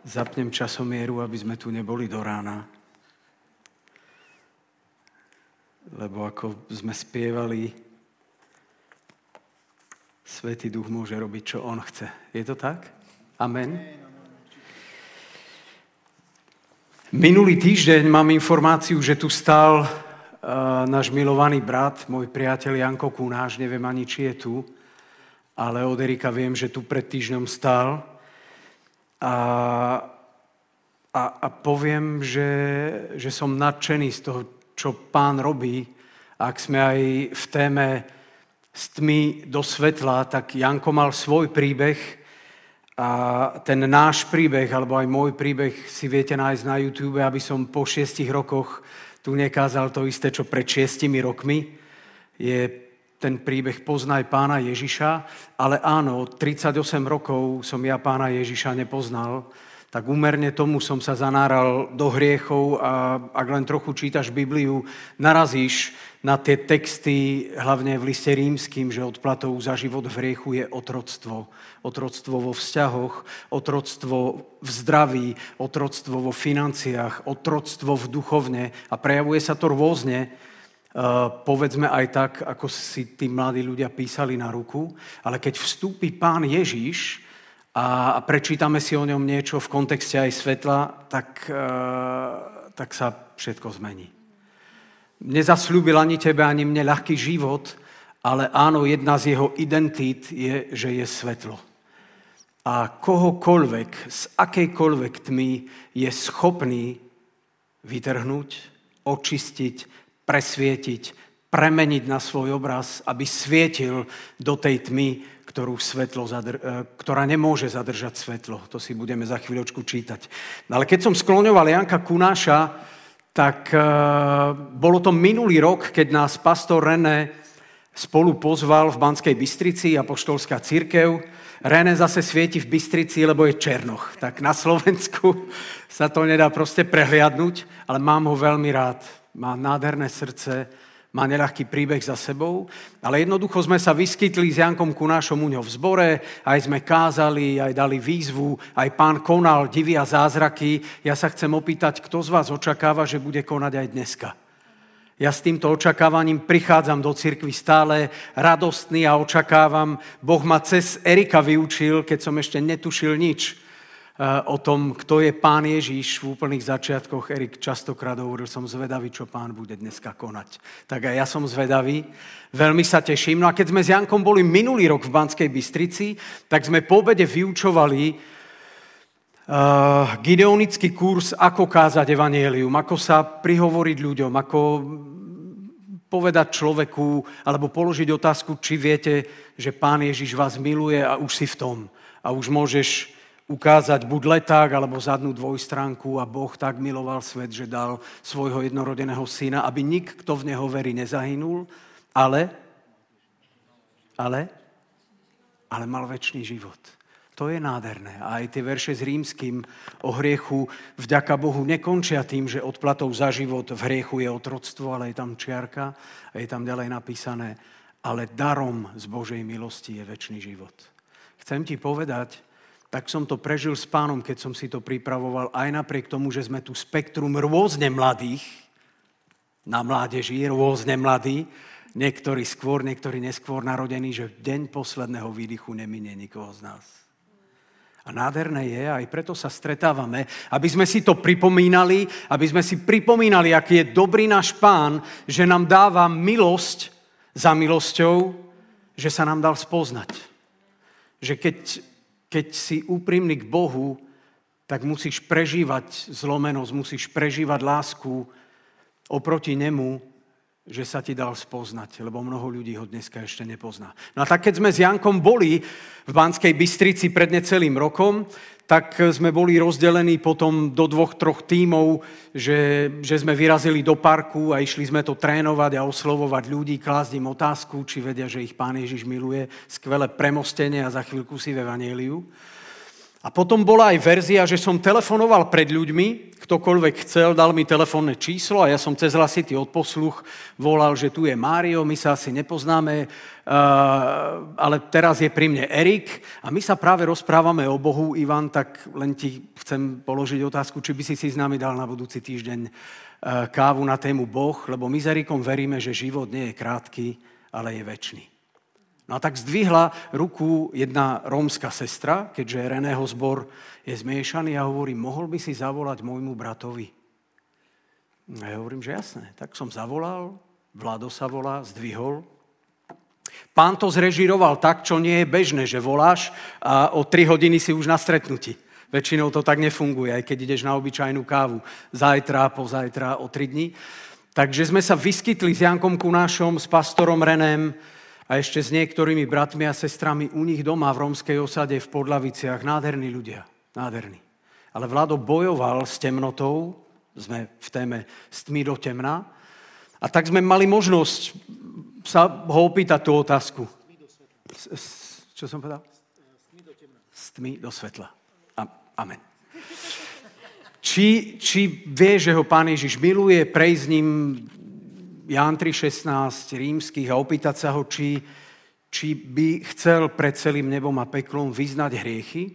Zapnem časomieru, aby sme tu neboli do rána. Lebo ako sme spievali, Svätý Duch môže robiť, čo on chce. Je to tak? Amen. Minulý týždeň mám informáciu, že tu stál náš milovaný brat, môj priateľ Janko Kunáš, neviem ani, či je tu, ale od Erika viem, že tu pred týždňom stál. A poviem, že som nadšený z toho, čo Pán robí. Ak sme aj v téme z tmy do svetla, tak Janko mal svoj príbeh a ten náš príbeh, alebo aj môj príbeh si viete nájsť na YouTube, aby som po 6 rokoch tu nekázal to isté, čo pred 6 rokmi. Je ten príbeh Poznaj Pána Ježiša, ale áno, 38 rokov som ja Pána Ježiša nepoznal, tak úmerne tomu som sa zanáral do hriechov a ak len trochu čítaš Bibliu, narazíš na tie texty, hlavne v liste rímskym, že odplatou za život v hriechu je otroctvo. Otroctvo vo vzťahoch, otroctvo v zdraví, otroctvo vo financiách, otroctvo v duchovne a prejavuje sa to rôzne. Povedzme aj tak, ako si tí mladí ľudia písali na ruku, ale keď vstúpi Pán Ježiš a prečítame si o ňom niečo v kontexte aj svetla, tak sa všetko zmení. Nezasľúbil ani tebe, ani mne ľahký život, ale áno, jedna z jeho identít je, že je svetlo. A kohokoľvek, z akejkoľvek tmy je schopný vytrhnúť, očistiť, presvietiť, premeniť na svoj obraz, aby svietil do tej tmy, ktorá nemôže zadržať svetlo. To si budeme za chvíľočku čítať. Ale keď som skloňoval Janka Kunáša, tak bolo to minulý rok, keď nás pastor René spolu pozval v Banskej Bystrici, apoštolská cirkev. René zase svieti v Bystrici, lebo je Černoch. Tak na Slovensku sa to nedá proste prehliadnúť, ale mám ho veľmi rád. Má nádherné srdce, má neľahký príbeh za sebou, ale jednoducho sme sa vyskytli s Jankom Kunášom u ňo v zbore, aj sme kázali, aj dali výzvu, aj Pán konal divy a zázraky. Ja sa chcem opýtať, kto z vás očakáva, že bude konať aj dneska? Ja s týmto očakávaním prichádzam do cirkvi stále radostný a očakávam. Boh ma cez Erika vyučil, keď som ešte netušil nič o tom, kto je Pán Ježiš v úplných začiatkoch. Erik častokrát hovoril, som zvedavý, čo Pán bude dneska konať. Tak aj ja som zvedavý, veľmi sa teším. No a keď sme s Jankom boli minulý rok v Banskej Bystrici, tak sme po obede vyučovali gideonický kurz, ako kázať evanjelium, ako sa prihovoriť ľuďom, ako povedať človeku, alebo položiť otázku, či viete, že Pán Ježiš vás miluje a už si v tom. A už môžeš ukázať buď leták, alebo zadnú dvojstránku a Boh tak miloval svet, že dal svojho jednorodeného syna, aby nik, kto v neho verí, nezahynul, ale mal večný život. To je nádherné. A aj tie verše s rímskym o hriechu vďaka Bohu nekončia tým, že odplatou za život v hriechu je otroctvo, ale je tam čiarka a je tam ďalej napísané, ale darom z Božej milosti je večný život. Chcem ti povedať, tak som to prežil s Pánom, keď som si to pripravoval, aj napriek tomu, že sme tu spektrum rôzne mladých, na mládeži, rôzne mladí, niektorí skôr, niektorí neskôr narodení, že v deň posledného výdychu neminie nikoho z nás. A nádherné je, aj preto sa stretávame, aby sme si to pripomínali, aby sme si pripomínali, aký je dobrý náš Pán, že nám dáva milosť za milosťou, že sa nám dal spoznať. Že keď si úprimný k Bohu, tak musíš prežívať zlomenosť, musíš prežívať lásku oproti nemu, že sa ti dal spoznať, lebo mnoho ľudí ho dneska ešte nepozná. No a tak keď sme s Jankom boli v Banskej Bystrici pred necelým rokom, tak sme boli rozdelení potom do 2-3 tímov, že sme vyrazili do parku a išli sme to trénovať a oslovovať ľudí, klásť im otázku, či vedia, že ich Pán Ježiš miluje. Skvelé premostenie a za chvíľku si v evanjeliu. A potom bola aj verzia, že som telefonoval pred ľuďmi, ktokoľvek chcel, dal mi telefónne číslo a ja som cez hlasitý odposluch volal, že tu je Mário, my sa asi nepoznáme, ale teraz je pri mne Erik a my sa práve rozprávame o Bohu. Ivan, tak len ti chcem položiť otázku, či by si s nami dal na budúci týždeň kávu na tému Boh, lebo my s Erikom veríme, že život nie je krátky, ale je večný. No a tak zdvihla ruku jedna rómska sestra, keďže Reného zbor je zmiešaný a hovorí, mohol by si zavolať môjmu bratovi? A ja hovorím, že jasné. Tak som zavolal, Vlado sa volá, zdvihol. Pán to zrežíroval tak, čo nie je bežné, že voláš a o 3 hodiny si už na stretnutí. Väčšinou to tak nefunguje, aj keď ideš na obyčajnú kávu. Zajtra, pozajtra, o 3 dní. Takže sme sa vyskytli s Jankom Kunášom, s pastorom Reném, a ešte s niektorými bratmi a sestrami u nich doma v rómskej osade v Podlaviciach. Nádherní ľudia, nádherní. Ale Vlado bojoval s temnotou, sme v téme s tmy do temna, a tak sme mali možnosť sa ho opýtať tú otázku. Čo som povedal? S tmy do temna. S tmy do svetla. Amen. Či vie, že ho Pán Ježiš miluje, prejsť s ním Ján 3.16 rímskych a opýtať sa ho, či by chcel pred celým nebom a peklom vyznať hriechy.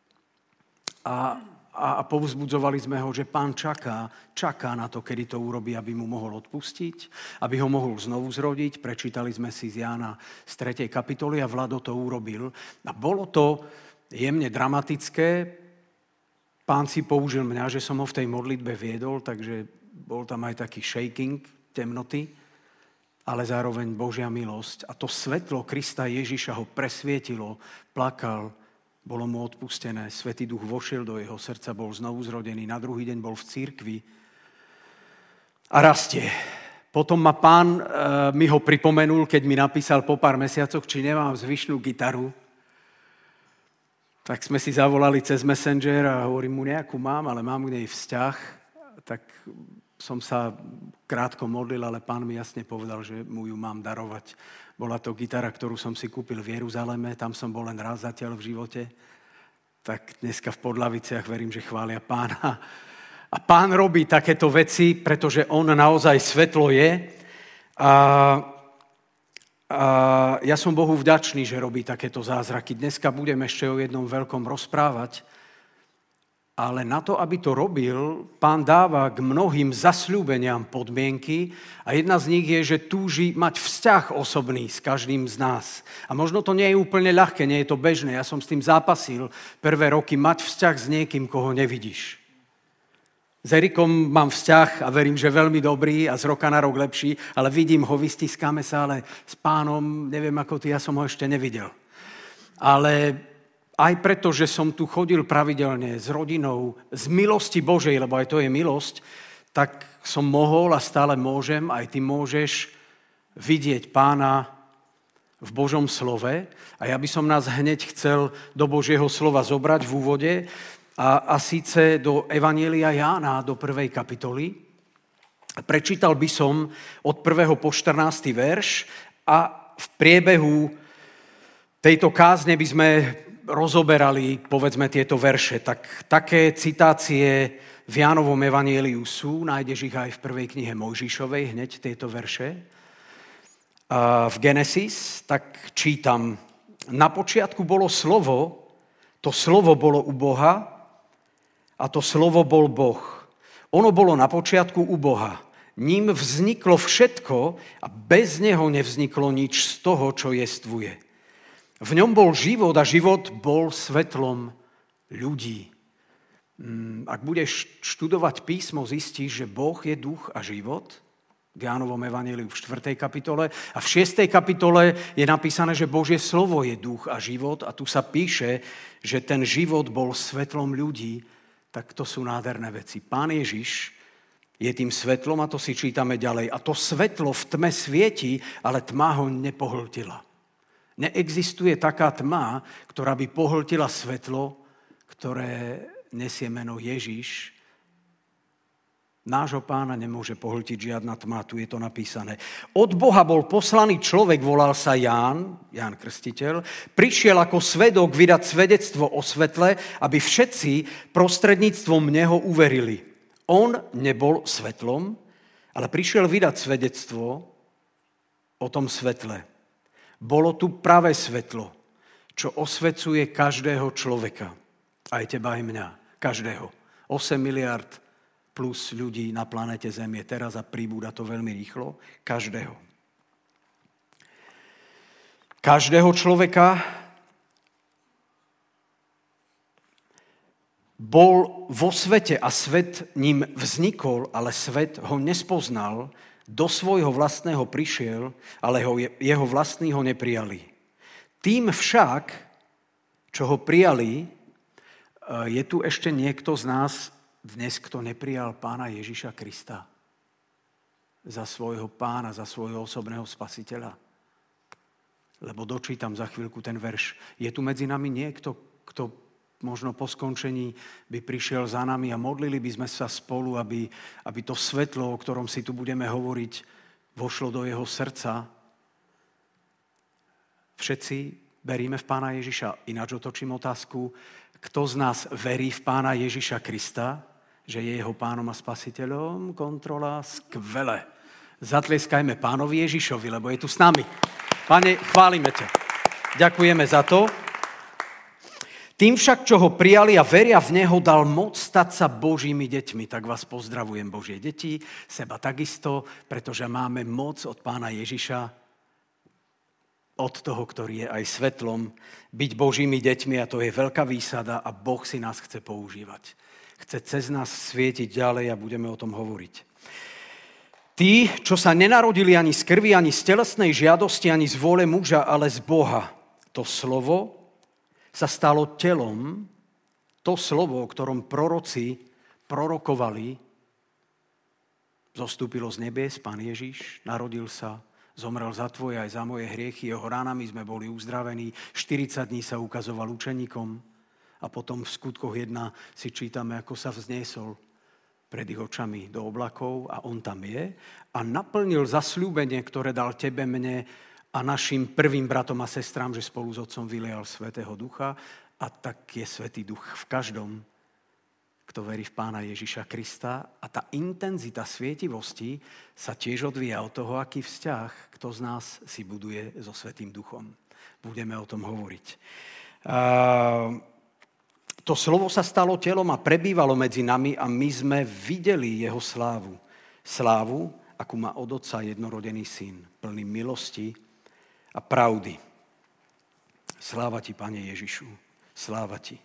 A povzbudzovali sme ho, že Pán čaká na to, kedy to urobí, aby mu mohol odpustiť, aby ho mohol znovu zrodiť. Prečítali sme si z Jána z 3. kapitoly a Vlado to urobil. A bolo to jemne dramatické. Pán si použil mňa, že som ho v tej modlitbe viedol, takže bol tam aj taký shaking temnoty, ale zároveň Božia milosť. A to svetlo Krista Ježiša ho presvietilo, plakal, bolo mu odpustené, Svätý Duch vošiel do jeho srdca, bol znovu zrodený, na druhý deň bol v cirkvi a rastie. Potom ma Pán mi ho pripomenul, keď mi napísal po pár mesiacoch, či nemám zvyšnú gitaru. Tak sme si zavolali cez Messenger a hovorím mu, nejakú mám, ale mám k nej vzťah. Tak som sa krátko modlil, ale Pán mi jasne povedal, že mu ju mám darovať. Bola to gitara, ktorú som si kúpil v Jeruzaleme, tam som bol len raz zatiaľ v živote. Tak dneska v Podlaviciach verím, že chvália Pána. A Pán robí takéto veci, pretože on naozaj svetlo je. A ja som Bohu vďačný, že robí takéto zázraky. Dneska budem ešte o jednom veľkom rozprávať. Ale na to, aby to robil, Pán dáva k mnohým zasľúbeniam podmienky a jedna z nich je, že túži mať vzťah osobný s každým z nás. A možno to nie je úplne ľahké, nie je to bežné. Ja som s tým zápasil prvé roky, mať vzťah s niekým, koho nevidíš. S Erikom mám vzťah a verím, že veľmi dobrý a z roka na rok lepší, ale vidím ho, vystískame sa, ale s Pánom, neviem ako ty, ja som ho ešte nevidel. Ale aj preto, že som tu chodil pravidelne s rodinou, z milosti Božej, lebo aj to je milosť, tak som mohol a stále môžem, aj ty môžeš vidieť Pána v Božom slove. A ja by som nás hneď chcel do Božieho slova zobrať v úvode a síce do Evanjelia Jána, do 1. kapitoly. Prečítal by som od 1. po 14. verš a v priebehu tejto kázne by sme rozoberali, povedzme, tieto verše. Také citácie v Jánovom evanjeliu sú, nájdeš ich aj v prvej knihe Mojžišovej, hneď tieto verše. A v Genesis, tak čítam, na počiatku bolo slovo, to slovo bolo u Boha a to slovo bol Boh. Ono bolo na počiatku u Boha. Ním vzniklo všetko a bez neho nevzniklo nič z toho, čo jestvuje. V ňom bol život a život bol svetlom ľudí. Ak budeš študovať písmo, zistíš, že Boh je duch a život. V Jánovom evanjeliu v 4. kapitole. A v 6. kapitole je napísané, že Božie slovo je duch a život. A tu sa píše, že ten život bol svetlom ľudí. Tak to sú nádherné veci. Pán Ježiš je tým svetlom a to si čítame ďalej. A to svetlo v tme svieti, ale tma ho nepohltila. Neexistuje taká tma, ktorá by pohltila svetlo, ktoré nesie meno Ježiš. Nášho Pána nemôže pohltiť žiadna tma, tu je to napísané. Od Boha bol poslaný človek, volal sa Ján Krstiteľ, prišiel ako svedok vydať svedectvo o svetle, aby všetci prostredníctvom neho uverili. On nebol svetlom, ale prišiel vydať svedectvo o tom svetle. Bolo tu pravé svetlo, čo osvecuje každého človeka. Aj teba, aj mňa. Každého. 8 miliard plus ľudí na planete Zem je teraz a pribúda to veľmi rýchlo. Každého. Každého človeka bol vo svete a svet ním vznikol, ale svet ho nespoznal, do svojho vlastného prišiel, ale jeho vlastní ho neprijali. Tým však, čo ho prijali, je tu ešte niekto z nás dnes, kto neprijal Pána Ježiša Krista za svojho Pána, za svojho osobného spasiteľa. Lebo dočítam za chvíľku ten verš. Je tu medzi nami niekto, kto možno po skončení by prišiel za nami a modlili by sme sa spolu, aby to svetlo, o ktorom si tu budeme hovoriť, vošlo do jeho srdca. Všetci veríme v Pána Ježiša. Ináč otočím otázku, kto z nás verí v Pána Ježiša Krista, že je jeho Pánom a Spasiteľom? Kontrola, skvele. Zatlieskajme Pánovi Ježišovi, lebo je tu s nami. Pane, chválime ťa. Ďakujeme za to. Tým však, čo ho prijali a veria v neho, dal moc stať sa Božími deťmi. Tak vás pozdravujem, Božie deti, seba takisto, pretože máme moc od Pána Ježiša, od toho, ktorý je aj svetlom, byť Božími deťmi, a to je veľká výsada a Boh si nás chce používať. Chce cez nás svietiť ďalej a budeme o tom hovoriť. Tí, čo sa nenarodili ani z krvi, ani z telesnej žiadosti, ani z vôle muža, ale z Boha. To slovo sa stalo telom, to slovo, o ktorom proroci prorokovali, zostúpilo z nebies, Pán Ježiš, narodil sa, zomrel za tvoje aj za moje hriechy, jeho ránami sme boli uzdravení, 40 dní sa ukazoval učeníkom a potom v skutkoch 1 si čítame, ako sa vzniesol pred ich očami do oblakov a on tam je a naplnil zasľúbenie, ktoré dal tebe, mne a našim prvým bratom a sestrám, že spolu s Otcom vylial Svätého Ducha, a tak je Svätý Duch v každom, kto verí v Pána Ježiša Krista, a tá intenzita svietivosti sa tiež odvíja od toho, aký vzťah kto z nás si buduje so Svätým Duchom. Budeme o tom hovoriť. To slovo sa stalo telom a prebývalo medzi nami a my sme videli jeho slávu. Slávu, akú má od Otca jednorodený syn, plný milosti a pravdy. Sláva ti, Pane Ježišu. Sláva ti.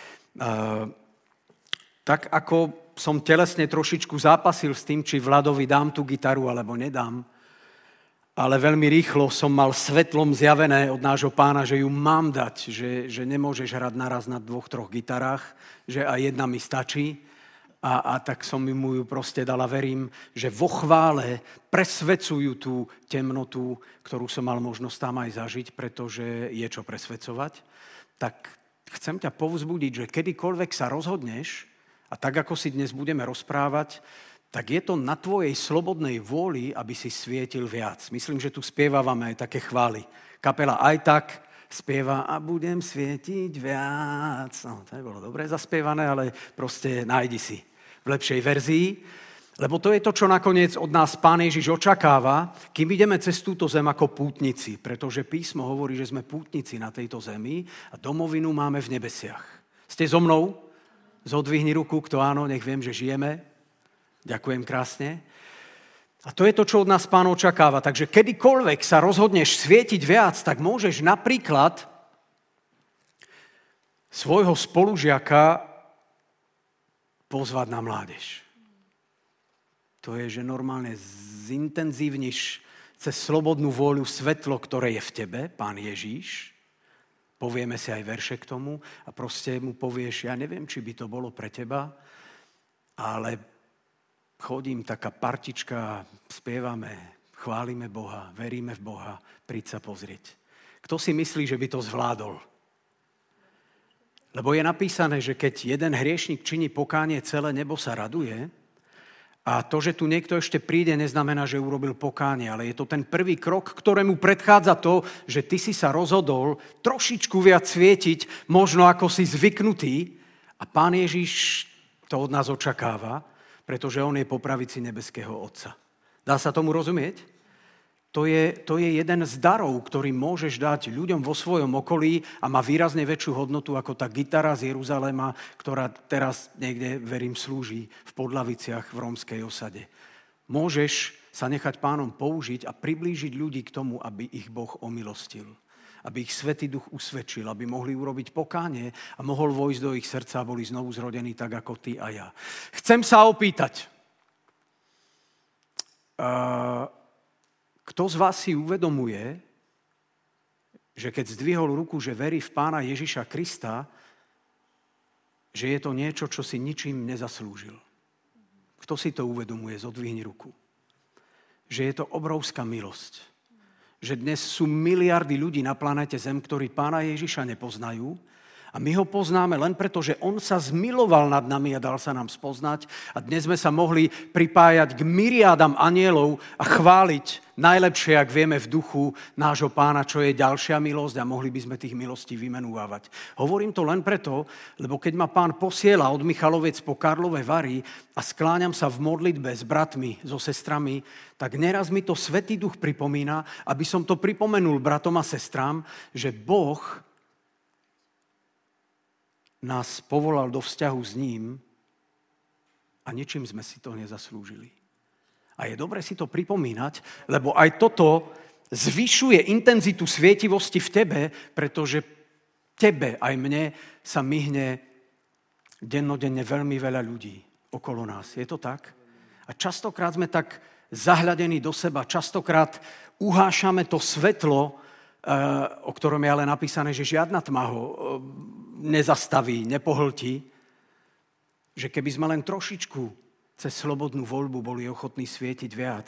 Tak ako som telesne trošičku zápasil s tým, či Vladovi dám tú gitaru alebo nedám, ale veľmi rýchlo som mal svetlom zjavené od nášho Pána, že ju mám dať, že nemôžeš hrať naraz na 2-3 gitarách, že aj jedna mi stačí. A tak som mu ju proste dala. Verím, že vo chvále presvedcujú tú temnotu, ktorú som mal možnosť tam aj zažiť, pretože je čo presvedcovať. Tak chcem ťa povzbudiť, že kedykoľvek sa rozhodneš, a tak ako si dnes budeme rozprávať, tak je to na tvojej slobodnej vôli, aby si svietil viac. Myslím, že tu spievávame aj také chvály. Kapela aj tak spieva a budem svietiť viac. No, to nebolo dobre zaspievané, ale proste nájdi si v lepšej verzii. Lebo to je to, čo nakoniec od nás Pán Ježiš očakáva, kým ideme cez túto zem ako pútnici. Pretože písmo hovorí, že sme pútnici na tejto zemi a domovinu máme v nebesiach. Ste so mnou? Zodvihni ruku, kto áno, nech viem, že žijeme. Ďakujem krásne. A to je to, čo od nás Pán očakáva. Takže kedykoľvek sa rozhodneš svietiť viac, tak môžeš napríklad svojho spolužiaka pozvať na mládež. To je, že normálne zintenzívniš cez slobodnú vôľu svetlo, ktoré je v tebe, Pán Ježíš. Povieme si aj verše k tomu a proste mu povieš, ja neviem, či by to bolo pre teba, ale chodím, taká partička, spievame, chválime Boha, veríme v Boha, príď sa pozrieť. Kto si myslí, že by to zvládol? Lebo je napísané, že keď jeden hriešnik činí pokánie, celé nebo sa raduje, A to, že tu niekto ešte príde, neznamená, že urobil pokánie, ale je to ten prvý krok, ktorému predchádza to, že ty si sa rozhodol trošičku viac svietiť, možno ako si zvyknutý. A Pán Ježiš to od nás očakáva, pretože on je po pravici nebeského Otca. Dá sa tomu rozumieť? To je jeden z darov, ktorý môžeš dať ľuďom vo svojom okolí a má výrazne väčšiu hodnotu ako tá gitara z Jeruzalema, ktorá teraz niekde, verím, slúži v Podlaviciach v rómskej osade. Môžeš sa nechať Pánom použiť a priblížiť ľudí k tomu, aby ich Boh omilostil. Aby ich Svätý Duch usvedčil, aby mohli urobiť pokánie a mohol vojsť do ich srdca a boli znovu zrodení tak ako ty a ja. Chcem sa opýtať, kto z vás si uvedomuje, že keď zdvihol ruku, že verí v Pána Ježiša Krista, že je to niečo, čo si ničím nezaslúžil? Kto si to uvedomuje? Zodvihni ruku. Že je to obrovská milosť. Že dnes sú miliardy ľudí na planéte Zem, ktorí Pána Ježiša nepoznajú, a my ho poznáme len preto, že on sa zmiloval nad nami a dal sa nám spoznať. A dnes sme sa mohli pripájať k myriádam anielov a chváliť najlepšie, ak vieme v duchu nášho Pána, čo je ďalšia milosť, a mohli by sme tých milostí vymenúvať. Hovorím to len preto, lebo keď ma Pán posiela od Michalovec po Karlové Vary a skláňam sa v modlitbe s bratmi, so sestrami, tak neraz mi to Svätý Duch pripomína, aby som to pripomenul bratom a sestrám, že Boh nás povolal do vzťahu s ním a ničím sme si to nezaslúžili. A je dobre si to pripomínať, lebo aj toto zvyšuje intenzitu svietivosti v tebe, pretože tebe aj mne sa myhne dennodenne veľmi veľa ľudí okolo nás. Je to tak? A častokrát sme tak zahľadení do seba, častokrát uhášame to svetlo, o ktorom je ale napísané, že žiadna tma ho nezastaví, nepohltí, že keby sme len trošičku cez slobodnú voľbu boli ochotní svietiť viac,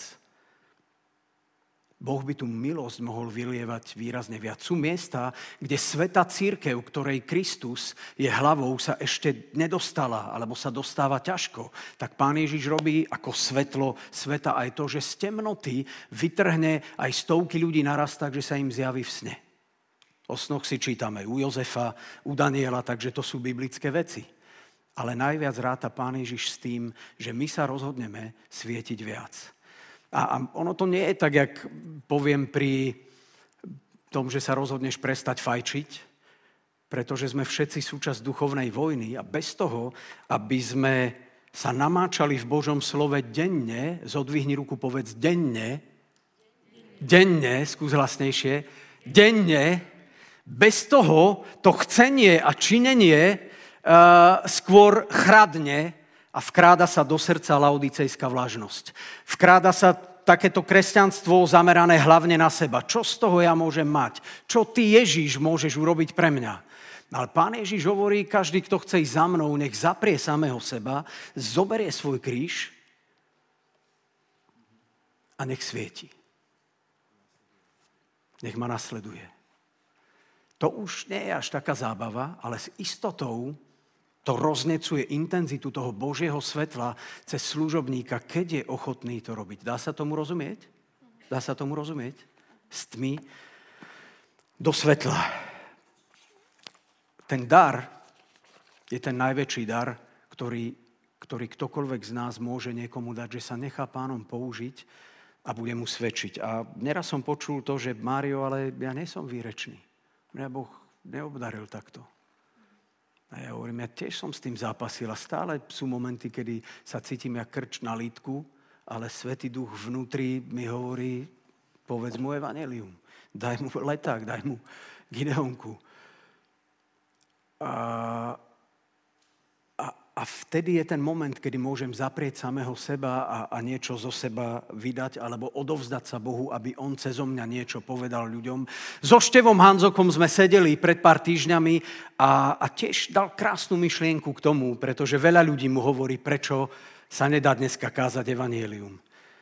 Boh by tú milosť mohol vylievať výrazne viac. Sú miesta, kde svätá cirkev, ktorej Kristus je hlavou, sa ešte nedostala, alebo sa dostáva ťažko. Tak Pán Ježiš robí ako svetlo sveta aj to, že z temnoty vytrhne aj stovky ľudí naraz tak, že sa im zjaví v sne. O snoch si čítame u Jozefa, u Daniela, takže to sú biblické veci. Ale najviac ráta Pán Ježiš s tým, že my sa rozhodneme svietiť viac. A ono to nie je tak, jak poviem pri tom, že sa rozhodneš prestať fajčiť, pretože sme všetci súčasť duchovnej vojny a bez toho, aby sme sa namáčali v Božom slove denne, zodvihni ruku, povedz denne, skús hlasnejšie, denne, bez toho to chcenie a činenie skôr chradne, a vkráda sa do srdca laodicejská vlažnosť. Vkráda sa takéto kresťanstvo zamerané hlavne na seba. Čo z toho ja môžem mať? Čo ty, Ježiš, môžeš urobiť pre mňa? Ale Pán Ježiš hovorí, každý, kto chce ísť za mnou, nech zaprie samého seba, zoberie svoj kríž a nech svieti. Nech ma nasleduje. To už nie je až taká zábava, ale s istotou to roznecuje intenzitu toho Božieho svetla cez služobníka, keď je ochotný to robiť. Dá sa tomu rozumieť? Dá sa tomu rozumieť? Z tmy do svetla. Ten dar je ten najväčší dar, ktorý ktokoľvek z nás môže niekomu dať, že sa nechá Pánom použiť a bude mu svedčiť. A neraz som počul to, že Mário, ale ja nie som výrečný. Mňa Boh neobdaril takto. A ja hovorím, ja tiež som s tým zápasil a stále sú momenty, kedy sa cítim jak krč na lítku, ale Svätý Duch vnútri mi hovorí, povedz mu evanjelium, daj mu leták, daj mu Gideonku. A vtedy je ten moment, kedy môžem zaprieť samého seba a niečo zo seba vydať alebo odovzdať sa Bohu, aby on cezo mňa niečo povedal ľuďom. So Števom Hanzokom sme sedeli pred pár týždňami a tiež dal krásnu myšlienku k tomu, pretože veľa ľudí mu hovorí, prečo sa nedá dneska kázať evanjelium.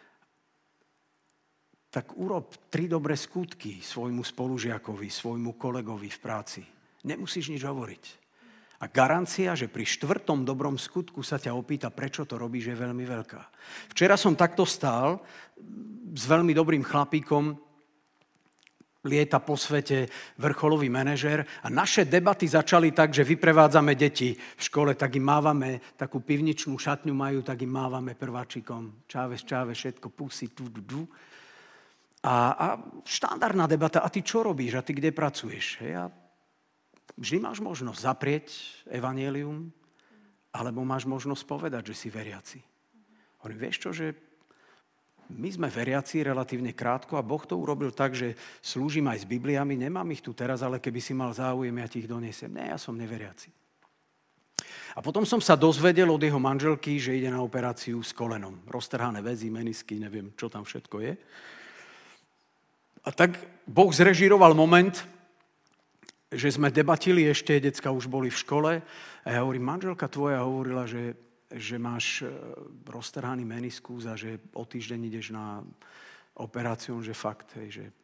Tak urob 3 dobré skutky svojmu spolužiakovi, svojmu kolegovi v práci. Nemusíš nič hovoriť. A garancia, že pri 4. dobrom skutku sa ťa opýta, prečo to robíš, je veľmi veľká. Včera som takto stál s veľmi dobrým chlapíkom, lieta po svete, vrcholový manažér a naše debaty začali tak, že vyprevádzame deti v škole, tak im mávame, takú pivničnú šatňu majú, tak im mávame prváčikom. Čáves, všetko, pusy, tu. A štandardná debata, a ty čo robíš, a ty kde pracuješ? A vždy máš možnosť zaprieť evanjelium, alebo máš možnosť povedať, že si veriaci. Hovorím, vieš čo, že my sme veriaci relatívne krátko a Boh to urobil tak, že slúžim aj s Bibliami, nemám ich tu teraz, ale keby si mal záujem, ja ti ich donesiem. Nie, ja som neveriaci. A potom som sa dozvedel od jeho manželky, že ide na operáciu s kolenom. Roztrhané väzy, menisky, neviem, čo tam všetko je. A tak Boh zrežíroval moment, že sme debatili ešte, decka už boli v škole a ja hovorím, manželka tvoja hovorila, že máš roztrhaný meniskus a že o týždeň ideš na operáciu, že fakt,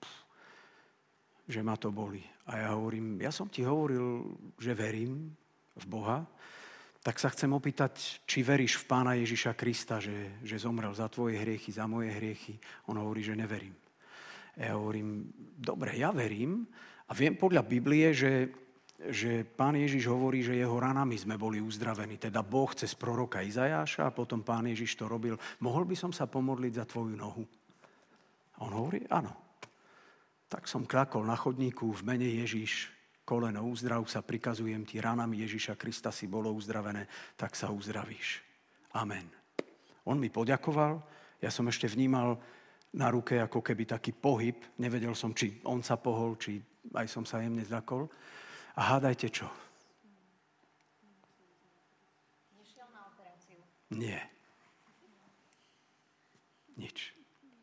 že ma to boli. A ja hovorím, ja som ti hovoril, že verím v Boha, tak sa chcem opýtať, či veríš v Pána Ježiša Krista, že zomrel za tvoje hriechy, za moje hriechy. On hovorí, že neverím. Ja hovorím, dobre, ja verím a viem podľa Biblie, že Pán Ježiš hovorí, že jeho ranami sme boli uzdravení. Teda Boh cez proroka Izajáša a potom Pán Ježiš to robil. Mohol by som sa pomodliť za tvoju nohu? A on hovorí, áno. Tak som kľakol na chodníku v mene Ježiš, koleno uzdrav sa, prikazujem ti, ranami Ježiša Krista si bolo uzdravené, tak sa uzdravíš. Amen. On mi poďakoval, ja som ešte vnímal na ruke ako keby taký pohyb, nevedel som, či on sa pohol, či aj som sa jemne zľakol. A hádajte čo? Nešiel na operáciu? Nie. Nič.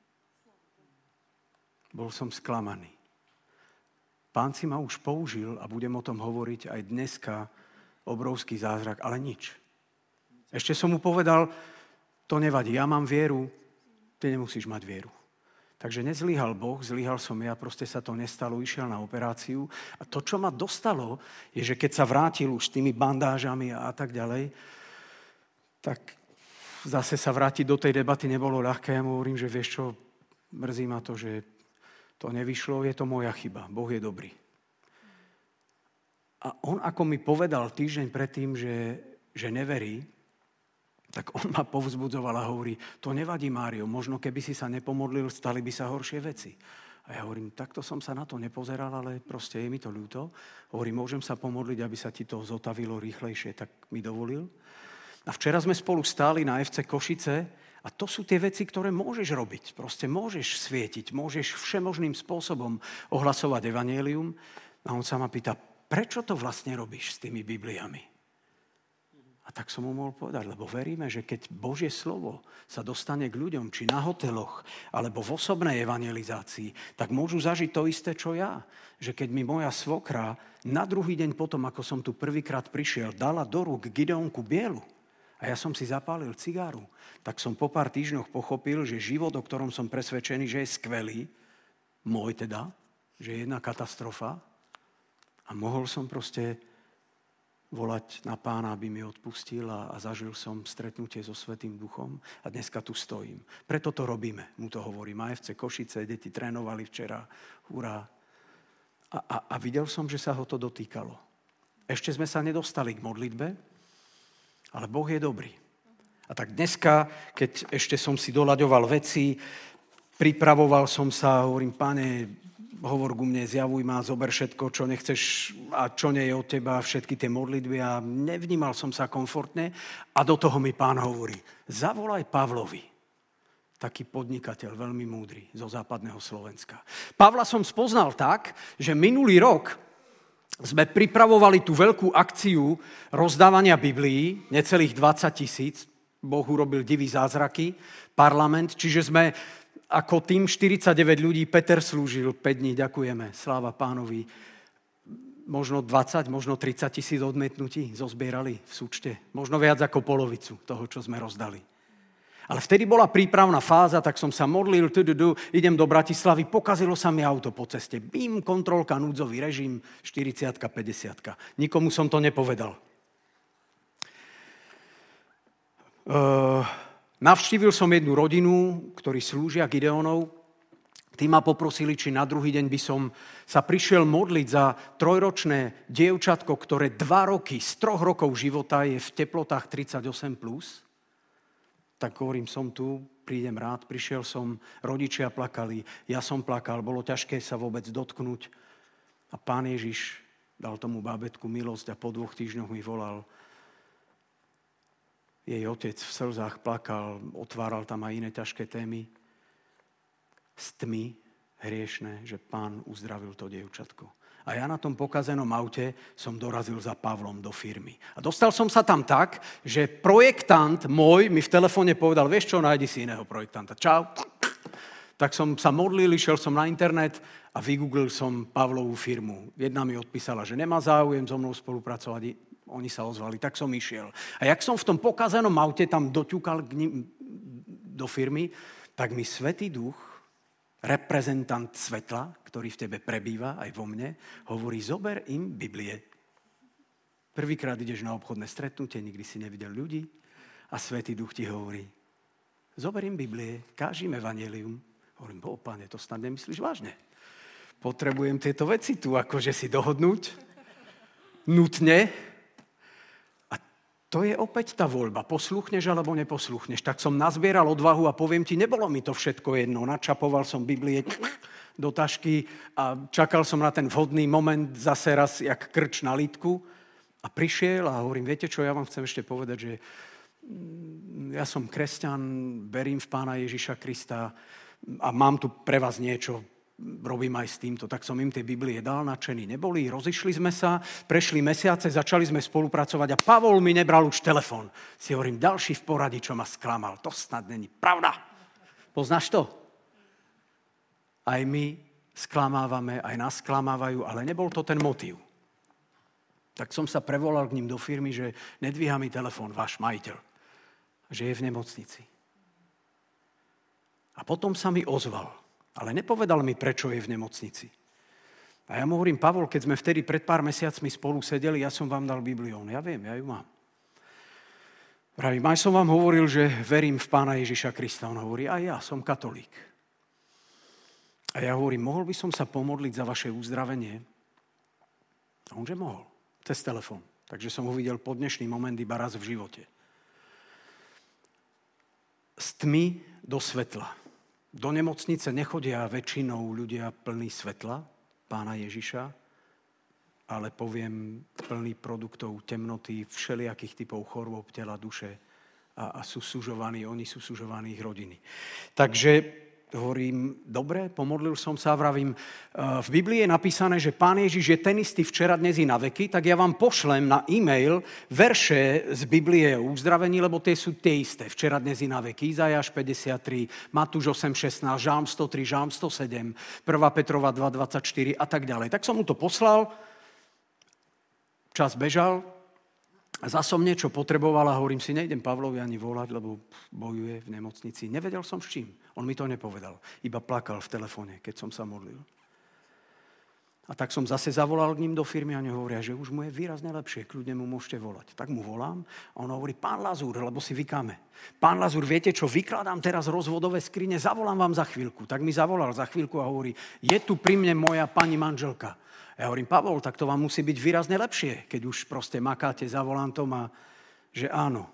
Bol som sklamaný. Pán si ma už použil a budem o tom hovoriť aj dneska, obrovský zázrak, ale nič. Ešte som mu povedal, to nevadí, ja mám vieru, ty nemusíš mať vieru. Takže nezlyhal Boh, zlyhal som ja, proste sa to nestalo, išiel na operáciu. A to, čo ma dostalo, je, že keď sa vrátil už s tými bandážami a tak ďalej, tak zase sa vrátiť do tej debaty nebolo ľahké. Ja mu hovorím, že vieš čo, mrzí ma to, že to nevyšlo, je to moja chyba. Boh je dobrý. A on, ako mi povedal týždeň predtým, že neverí, tak on ma povzbudzoval a hovorí, to nevadí, Mário, možno keby si sa nepomodlil, stali by sa horšie veci. A ja hovorím, takto som sa na to nepozeral, ale proste je mi to ľúto. Hovorím, môžem sa pomodliť, aby sa ti to zotavilo rýchlejšie, tak mi dovolil. A včera sme spolu stáli na FC Košice a to sú tie veci, ktoré môžeš robiť. Proste môžeš svietiť, môžeš všemožným spôsobom ohlasovať evanjelium. A on sa ma pýta, prečo to vlastne robíš s tými Bibliami? A tak som mu mohol povedať, lebo veríme, že keď Božie slovo sa dostane k ľuďom, či na hoteloch, alebo v osobnej evangelizácii, tak môžu zažiť to isté, čo ja. Že keď mi moja svokra na druhý deň potom, ako som tu prvýkrát prišiel, dala do rúk Gideonku bielu a ja som si zapálil cigáru, tak som po pár týždňoch pochopil, že život, o ktorom som presvedčený, že je skvelý, môj teda, že je jedna katastrofa a mohol som proste volať na Pána, aby mi odpustil a zažil som stretnutie so Svätým Duchom a dneska tu stojím. Preto to robíme, mu to hovorím. AFC Košice, deti trénovali včera, hurá. A videl som, že sa ho to dotýkalo. Ešte sme sa nedostali k modlitbe, ale Boh je dobrý. A tak dneska, keď ešte som si doľaďoval veci, pripravoval som sa, hovorím, Pane, hovor ku mne, zjavuj ma, zober všetko, čo nechceš a čo nie je od teba, všetky tie modlitby a nevnímal som sa komfortne a do toho mi Pán hovorí, zavolaj Pavlovi, taký podnikateľ, veľmi múdry zo západného Slovenska. Pavla som spoznal tak, že minulý rok sme pripravovali tú veľkú akciu rozdávania Biblií, necelých 20 000, Boh urobil divy zázraky, parlament, čiže sme ako tým 49 ľudí, Peter slúžil 5 dní, ďakujeme, sláva Pánovi. Možno 20, možno 30 000 odmietnutí zozbierali v súčte. Možno viac ako polovicu toho, čo sme rozdali. Ale vtedy bola prípravná fáza, tak som sa modlil, idem do Bratislavy, pokazilo sa mi auto po ceste. Bím, kontrolka, núdzový režim, 40-ka, 50-ka. Nikomu som to nepovedal. Navštívil som jednu rodinu, ktorí slúžia Gideonov. Tí ma poprosili, či na druhý deň by som sa prišiel modliť za 3-ročné dievčatko, ktoré 2 roky z 3 rokov života je v teplotách 38+. Tak hovorím, som tu, prídem rád. Prišiel som, rodičia plakali, ja som plakal, bolo ťažké sa vôbec dotknúť. A Pán Ježiš dal tomu bábätku milosť a po 2 týždňoch mi volal. Jej otec v slzách plakal, otváral tam aj iné ťažké témy. S tmy hriešne, že Pán uzdravil to dievčatko. A ja na tom pokazenom aute som dorazil za Pavlom do firmy. A dostal som sa tam tak, že projektant môj mi v telefóne povedal, vieš čo, nájdi si iného projektanta. Čau. Tak som sa modlil, išiel som na internet a vygooglil som Pavlovú firmu. Jedna mi odpísala, že nemá záujem so mnou spolupracovať, oni sa ozvali, tak som išiel. A jak som v tom pokazenom aute tam doťukal k nim do firmy, tak mi Svätý Duch, reprezentant svetla, ktorý v tebe prebýva, aj vo mne, hovorí, zober im Biblie. Prvýkrát ideš na obchodné stretnutie, nikdy si nevidel ľudí a Svätý Duch ti hovorí, zober im Biblie, káž im evanjelium. Hovorím, Pane, to snad nemyslíš vážne. Potrebujem tieto veci tu akože si dohodnúť nutne. To je opäť tá voľba. Posluchneš alebo neposluchneš. Tak som nazbieral odvahu a poviem ti, nebolo mi to všetko jedno. Načapoval som Biblie do tašky a čakal som na ten vhodný moment zase raz, jak krč na lítku. A prišiel a hovorím, viete čo, ja vám chcem ešte povedať, že ja som kresťan, verím v Pána Ježiša Krista a mám tu pre vás niečo, robím aj s týmto, tak som im tie Biblie dal, nadšení neboli, rozišli sme sa, prešli mesiace, začali sme spolupracovať a Pavol mi nebral už telefón. Si hovorím, ďalší v poradí, čo ma sklamal. To snad není pravda. Poznáš to? Aj my sklamávame, aj nás sklamávajú, ale nebol to ten motív. Tak som sa prevolal k ním do firmy, že nedvíha mi telefón váš majiteľ, že je v nemocnici. A potom sa mi ozval. Ale nepovedal mi, prečo je v nemocnici. A ja mu hovorím, Pavol, keď sme vtedy pred pár mesiacmi spolu sedeli, ja som vám dal Bibliu. Ja viem, ja ju mám. Pravím, aj som vám hovoril, že verím v Pána Ježiša Krista. On hovorí, aj ja som katolík. A ja hovorím, mohol by som sa pomodliť za vaše uzdravenie? A on, že mohol. Cez telefón. Takže som ho videl po dnešný moment iba raz v živote. Z tmy do svetla. Do nemocnice nechodia väčšinou ľudia plní svetla, Pána Ježiša, ale poviem plný produktov temnoty, všelijakých typov chorôb tela, duše a sú sužovaní, oni sú sužovaní ich rodiny. Takže hovorím, dobre, pomodlil som sa, vravím, v Biblii je napísané, že Pán Ježiš je ten istý včera, dnes i na veky, tak ja vám pošlem na e-mail verše z Biblie o uzdravení, lebo tie sú tie isté, včera, dnes i na veky. Izajáš 53, Matúš 8:16, Žálm 103, Žálm 107, 1. Petrova 2:24 a tak ďalej. Tak som mu to poslal, čas bežal, a zase som niečo potreboval a hovorím si, nejdem Pavlovi ani volať, lebo bojuje v nemocnici. Nevedel som s čím. On mi to nepovedal. Iba plakal v telefóne, keď som sa modlil. A tak som zase zavolal k ním do firmy a oni hovoria, že už mu je výrazne lepšie, kľudne mu môžete volať. Tak mu volám a on hovorí, pán Lazúr, lebo si vykáme. Pán Lazúr, viete čo, vykladám teraz rozvodové skrine, zavolám vám za chvíľku. Tak mi zavolal za chvíľku a hovorí, je tu pri mne moja pani manželka. Ja hovorím, Pavol, tak to vám musí byť výrazne lepšie, keď už proste makáte za volantom a že áno.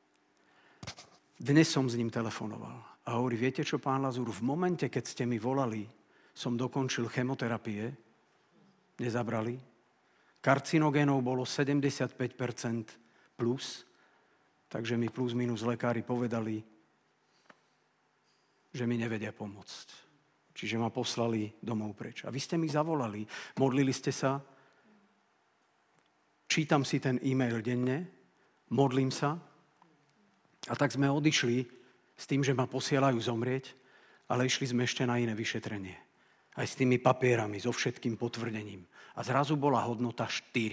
Dnes som s ním telefonoval a hovorí, viete čo, pán Lazúr, v momente, keď ste mi volali, som dokončil chemoterapie, nezabrali. Karcinogénov bolo 75% plus, takže mi plus minus lekári povedali, že mi nevedia pomôcť. Čiže ma poslali domov preč. A vy ste mi zavolali, modlili ste sa, čítam si ten e-mail denne, modlím sa a tak sme odišli s tým, že ma posielajú zomrieť, ale išli sme ešte na iné vyšetrenie. Aj s tými papierami, so všetkým potvrdením. A zrazu bola hodnota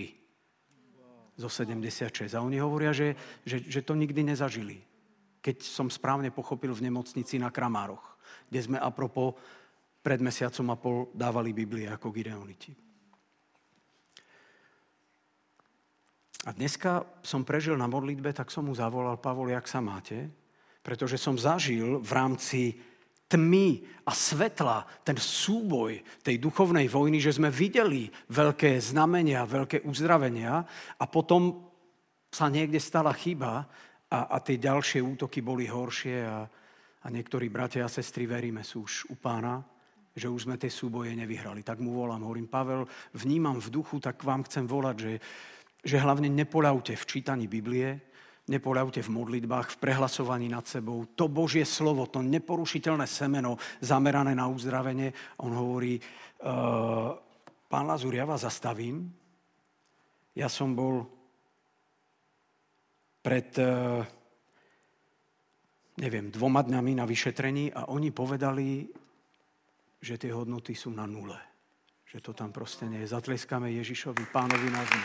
4 zo 76. A oni hovoria, že to nikdy nezažili. Keď som správne pochopil v nemocnici na Kramároch, kde sme apropo pred mesiacom a pol dávali Biblie ako Gideoniti. A dneska som prežil na modlitbe, tak som mu zavolal: Pavol, jak sa máte? Pretože som zažil v rámci tmy a svetla ten súboj tej duchovnej vojny, že sme videli veľké znamenia, veľké uzdravenia a potom sa niekde stala chyba a tie ďalšie útoky boli horšie a niektorí bratia a sestry, veríme, sú už u Pána, že už sme tie súboje nevyhrali. Tak mu volám, hovorím: Pavel, vnímam v duchu, tak vám chcem volať, že hlavne nepoľavte v čítaní Biblie, nepoľavte v modlitbách, v prehlasovaní nad sebou. To Božie slovo, to neporušiteľné semeno zamerané na uzdravenie. On hovorí: Pán Lazur, ja vás zastavím. Ja som bol pred 2 dňami na vyšetrení a oni povedali, že tie hodnoty sú na nule. Že to tam proste nie je. Zatleskáme Ježišovi, Pánovi nášmu.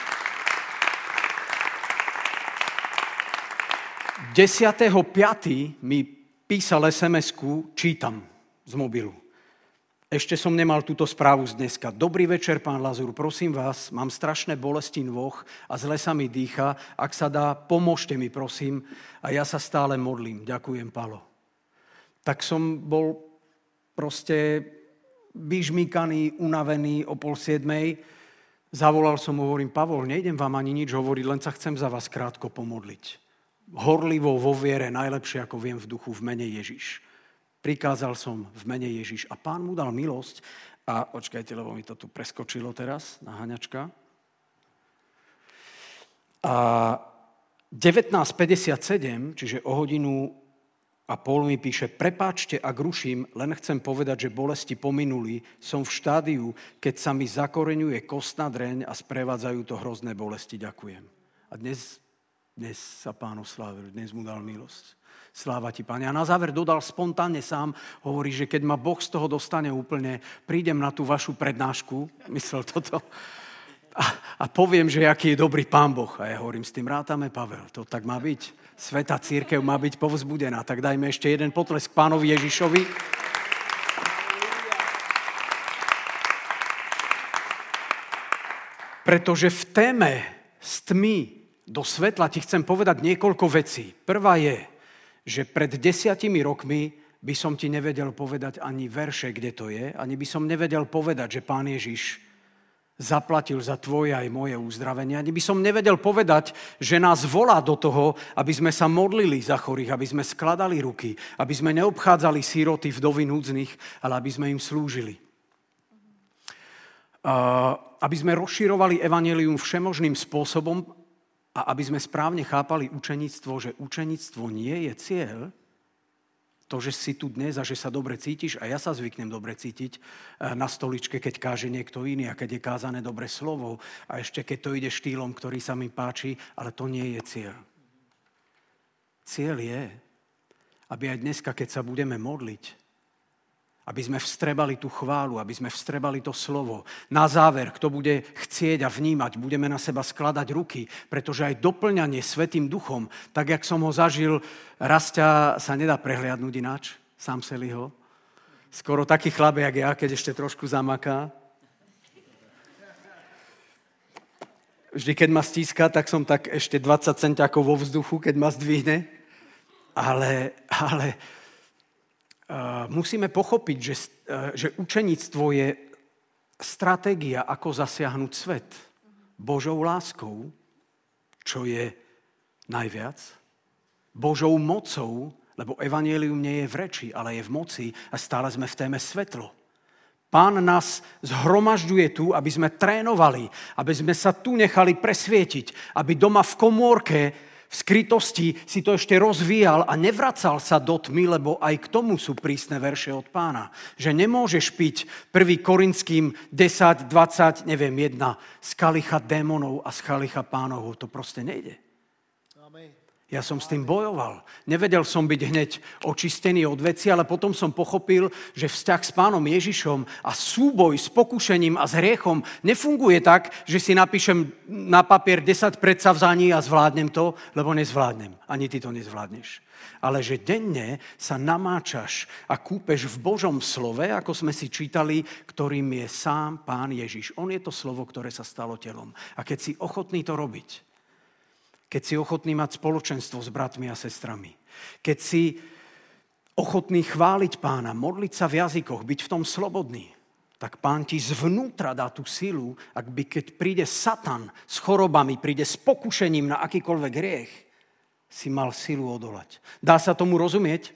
10.5. mi písal SMS-ku, čítam z mobilu. Ešte som nemal túto správu z dneska. Dobrý večer, pán Lazur, prosím vás, mám strašné bolesti nôh a zle sa mi dýcha. Ak sa dá, pomôžte mi, prosím. A ja sa stále modlím. Ďakujem, Palo. Tak som bol proste vyžmýkaný, unavený o 6:30. Zavolal som mu, hovorím: Pavol, nejdem vám ani nič hovoriť, len sa chcem za vás krátko pomodliť. Horlivo vo viere, najlepšie ako viem v duchu, v mene Ježiš. Prikázal som v mene Ježiš a Pán mu dal milosť a počkajte, lebo mi to tu preskočilo teraz, naháňačka. A 19.57, čiže o 1:30 mi píše: prepáčte, ak ruším, len chcem povedať, že bolesti pominuli, som v štádiu, keď sa mi zakoreňuje kostná dreň a sprevádzajú to hrozné bolesti. Ďakujem. A dnes sa Pán oslávil, dnes mu dal milosť. Sláva ti, Pane. A na záver dodal spontánne sám, hovorí, že keď ma Boh z toho dostane úplne, prídem na tú vašu prednášku, myslel toto, a poviem, že aký je dobrý Pán Boh. A ja hovorím: s tým rátame, Pavel, to tak má byť. Svätá cirkev má byť povzbudená. Tak dajme ešte jeden potlesk Pánovi Ježišovi. Pretože v téme z tmy do svetla ti chcem povedať niekoľko vecí. Prvá je, že pred 10 rokmi by som ti nevedel povedať ani verše, kde to je, ani by som nevedel povedať, že Pán Ježiš zaplatil za tvoje aj moje uzdravenie. Ani by som nevedel povedať, že nás volá do toho, aby sme sa modlili za chorých, aby sme skladali ruky, aby sme neobchádzali síroty, vdovy, núdznych, ale aby sme im slúžili. Aby sme rozširovali evanjelium všemožným spôsobom, a aby sme správne chápali učeníctvo, že učeníctvo nie je cieľ, to, že si tu dnes a že sa dobre cítiš, a ja sa zvyknem dobre cítiť na stoličke, keď káže niekto iný a keď je kázané dobre slovo a ešte keď to ide štýlom, ktorý sa mi páči, ale to nie je cieľ. Cieľ je, aby aj dneska, keď sa budeme modliť, aby sme vstrebali tú chválu, aby sme vstrebali to slovo. Na záver, kto bude chcieť a vnímať, budeme na seba skladať ruky, pretože aj doplňanie Svätým Duchom, tak jak som ho zažil, Rastia sa nedá prehliadnúť ináč, sám Seliho. Skoro taký chlap, jak ja, keď ešte trošku zamaká. Vždy, keď ma stíska, tak som tak ešte 20 centiakov vo vzduchu, keď ma zdvihne. Ale musíme pochopiť, že učeníctvo je stratégia, ako zasiahnuť svet Božou láskou, čo je najviac, Božou mocou, lebo evanjelium nie je v reči, ale je v moci a stále sme v téme svetlo. Pán nás zhromažďuje tu, aby sme trénovali, aby sme sa tu nechali presvietiť, aby doma v komórke v skrytosti si to ešte rozvíjal a nevracal sa do tmy, lebo aj k tomu sú prísne verše od Pána. Že nemôžeš piť 1. Korinským 10, 20, 1 z kalicha démonov a z kalicha Pánovho. To proste nejde. Amen. Ja som s tým bojoval. Nevedel som byť hneď očistený od veci, ale potom som pochopil, že vzťah s Pánom Ježišom a súboj s pokušením a s hriechom nefunguje tak, že si napíšem na papier 10 predsavzaní a zvládnem to, lebo nezvládnem. Ani ty to nezvládneš. Ale že denne sa namáčaš a kúpeš v Božom slove, ako sme si čítali, ktorým je sám Pán Ježiš. On je to slovo, ktoré sa stalo telom. A keď si ochotný to robiť, Keď si ochotný mať spoločenstvo s bratmi a sestrami. Keď si ochotný chváliť Pána, modliť sa v jazykoch, byť v tom slobodný, tak Pán ti zvnútra dá tú silu, keď príde Satan s chorobami, príde s pokušením na akýkoľvek hriech, si mal silu odolať. Dá sa tomu rozumieť?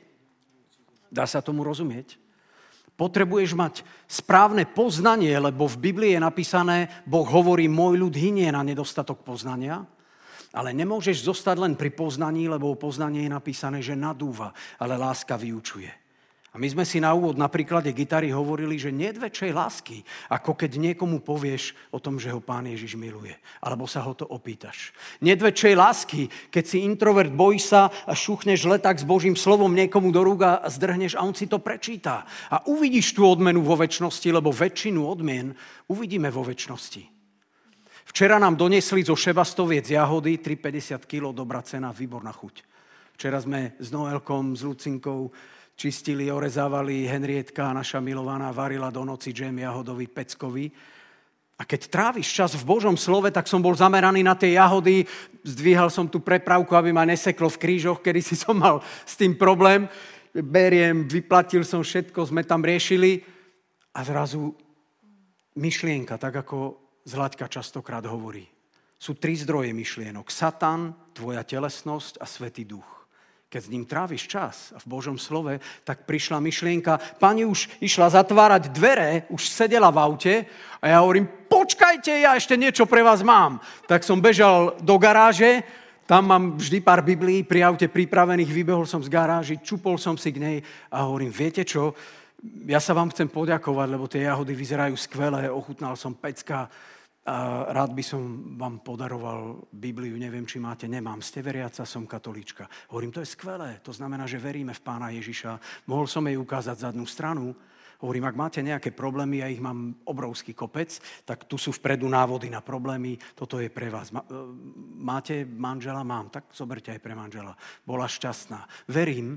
Dá sa tomu rozumieť? Potrebuješ mať správne poznanie, lebo v Biblii je napísané, Boh hovorí, môj ľud hynie na nedostatok poznania, ale nemôžeš zostať len pri poznaní, lebo o poznanie je napísané, že nadúva, ale láska vyučuje. A my sme si na úvod na príklade gitary hovorili, že nie je väčšej lásky, ako keď niekomu povieš o tom, že ho Pán Ježiš miluje. Alebo sa ho to opýtaš. Nie je väčšej lásky, keď si introvert, bojíš sa a šuchneš leták s Božím slovom niekomu do rúk a zdrhneš a on si to prečíta. A uvidíš tú odmenu vo večnosti, lebo väčšinu odmien uvidíme vo večnosti. Včera nám donesli zo Šebastoviec jahody, 3,50 kg, dobrá cena, výborná chuť. Včera sme s Noelkom, s Lucinkou čistili, orezávali, Henrietka, naša milovaná, varila do noci džem jahodový, peckový. A keď tráviš čas v Božom slove, tak som bol zameraný na tie jahody, zdvíhal som tú prepravku, aby ma neseklo v krížoch, kedy si som mal s tým problém. Beriem, vyplatil som všetko, sme tam riešili a zrazu myšlienka, tak ako Zlaťka častokrát hovorí. Sú 3 zdroje myšlienok. Satan, tvoja telesnosť a Svätý Duch. Keď s ním tráviš čas a v Božom slove, tak prišla myšlienka, pani už išla zatvárať dvere, už sedela v aute a ja hovorím, počkajte, ja ešte niečo pre vás mám. Tak som bežal do garáže, tam mám vždy pár Biblií pri aute pripravených, vybehol som z garáži, čupol som si k nej a hovorím, viete čo, ja sa vám chcem poďakovať, lebo tie jahody vyzerajú skvelé, ochutnal som pecka, a rád by som vám podaroval Bibliu, neviem, či máte, nemám. Ste veriaca, som katolíčka. Hovorím, to je skvelé, to znamená, že veríme v Pána Ježiša. Mohol som jej ukázať zadnú stranu. Hovorím, ak máte nejaké problémy, ja ich mám obrovský kopec, tak tu sú vpredu návody na problémy, toto je pre vás. Máte manžela? Mám, tak zoberte aj pre manžela. Bola šťastná. Verím,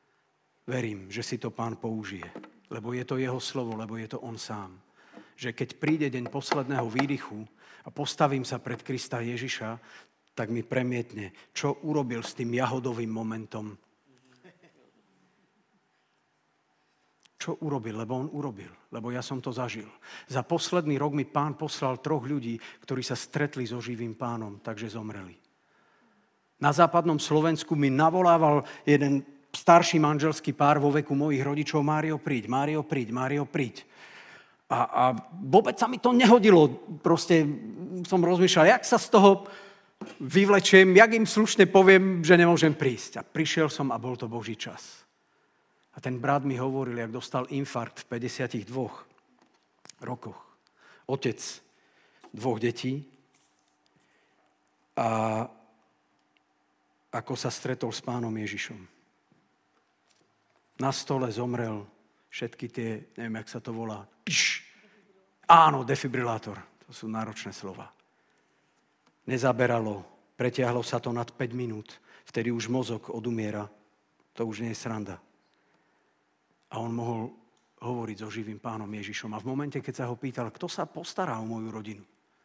že si to Pán použije, lebo je to jeho slovo, lebo je to on sám. Že keď príde deň posledného výdychu a postavím sa pred Krista Ježiša, tak mi premietne, čo urobil s tým jahodovým momentom. Čo urobil? Lebo on urobil. Lebo ja som to zažil. Za posledný rok mi Pán poslal 3 ľudí, ktorí sa stretli so živým Pánom, takže zomreli. Na západnom Slovensku mi navolával jeden starší manželský pár vo veku mojich rodičov, Mário, príď, Mário, príď, Mário, príď. A vôbec sa mi to nehodilo. Proste som rozmýšľal, jak sa z toho vyvlečiem, jak im slušne poviem, že nemôžem prísť. A prišiel som a bol to Boží čas. A ten brat mi hovoril, jak dostal infarkt v 52 rokoch. Otec 2 detí. A ako sa stretol s Pánom Ježišom. Na stole zomrel všetky tie, neviem, jak sa to volá. Áno, defibrilátor. To sú náročné slova. Nezaberalo, pretiahlo sa to nad 5 minút. Vtedy už mozog odumiera. To už nie je sranda. A on mohol hovoriť so živým Pánom Ježišom. A v momente, keď sa ho pýtal, kto sa postará o moju rodinu,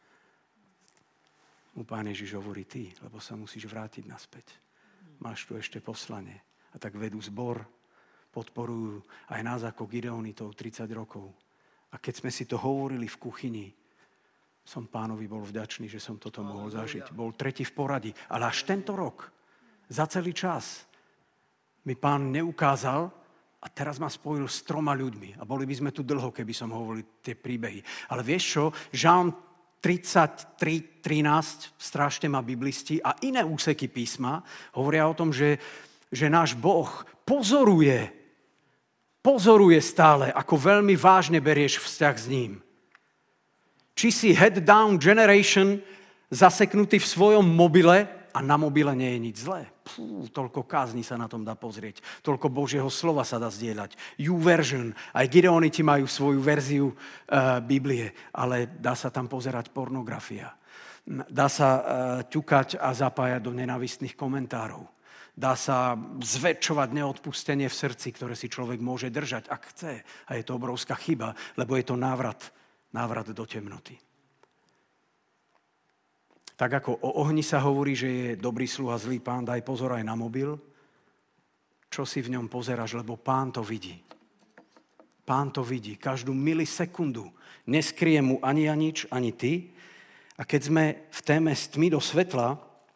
mu Pán Ježiš hovorí, ty, lebo sa musíš vrátiť naspäť. Máš tu ešte poslanie. A tak vedú zbor, podporujú aj nás ako Gideonitov 30 rokov. A keď sme si to hovorili v kuchyni, som Pánovi bol vďačný, že som toto mohol zažiť. Bol 3. v poradí. Ale až tento rok, za celý čas, mi Pán neukázal a teraz ma spojil s 3 ľuďmi. A boli by sme tu dlho, keby som hovoril tie príbehy. Ale vieš čo? Žalm 33:13, strašne ma biblisti a iné úseky písma hovoria o tom, že náš Boh pozoruje stále, ako veľmi vážne berieš vzťah s ním. Či si head down generation zaseknutý v svojom mobile a na mobile nie je nič zlé. Toľko kázni sa na tom dá pozrieť. Toľko Božieho slova sa dá zdieľať. YouVersion. Aj Gideoniti majú svoju verziu Biblie, ale dá sa tam pozerať pornografia. Dá sa ťukať a zapájať do nenávistných komentárov. Dá sa zväčšovať neodpustenie v srdci, ktoré si človek môže držať, ak chce. A je to obrovská chyba, lebo je to návrat do temnoty. Tak ako o ohni sa hovorí, že je dobrý sluha, zlý pán, daj pozor aj na mobil. Čo si v ňom pozeráš, lebo pán to vidí. Pán to vidí, každú milisekundu. Neskrie mu ani ja nič, ani ty. A keď sme v téme z tmy do svetla,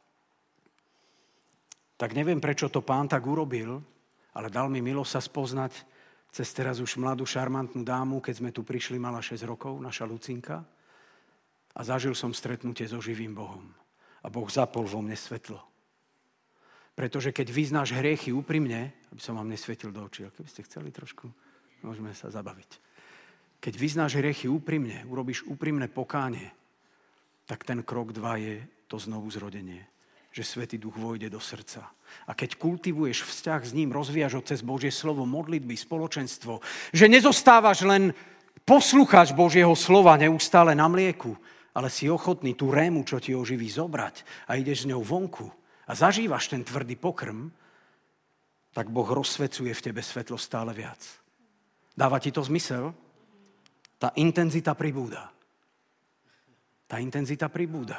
tak neviem, prečo to pán tak urobil, ale dal mi milosť sa spoznať cez teraz už mladú šarmantnú dámu, keď sme tu prišli, mala 6 rokov, naša Lucinka. A zažil som stretnutie so živým Bohom. A Boh zapol vo mne svetlo. Pretože keď vyznáš hriechy úprimne, aby som vám nesvietil do očí, keby ste chceli trošku, môžeme sa zabaviť. Keď vyznáš hriechy úprimne, urobíš úprimné pokánie, tak ten krok 2 je to znovu zrodenie. Že Svätý Duch vojde do srdca. A keď kultivuješ vzťah s ním, rozvíjaš ho cez Božie slovo, modlitby, spoločenstvo, že nezostávaš len poslucháč Božieho slova neustále na mlieku, ale si ochotný tú rému, čo ti oživí, zobrať a ideš s ňou vonku a zažívaš ten tvrdý pokrm, tak Boh rozsvecuje v tebe svetlo stále viac. Dáva ti to zmysel? Tá intenzita pribúda. Tá intenzita pribúda.